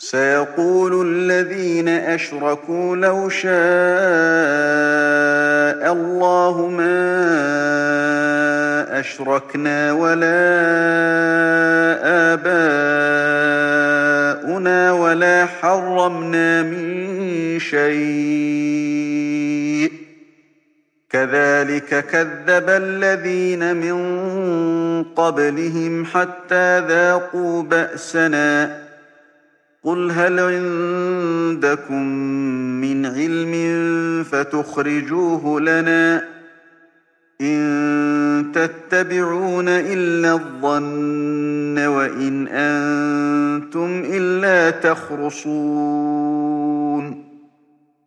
سيقول الذين أشركوا لو شاء الله ما أشركنا ولا آباؤنا ولا حرمنا من شيء كذلك كذب الذين من قبلهم حتى ذاقوا بأسنا قل هل عندكم من علم فتخرجوه لنا إن تتبعون إلا الظن وإن أنتم إلا تخرصون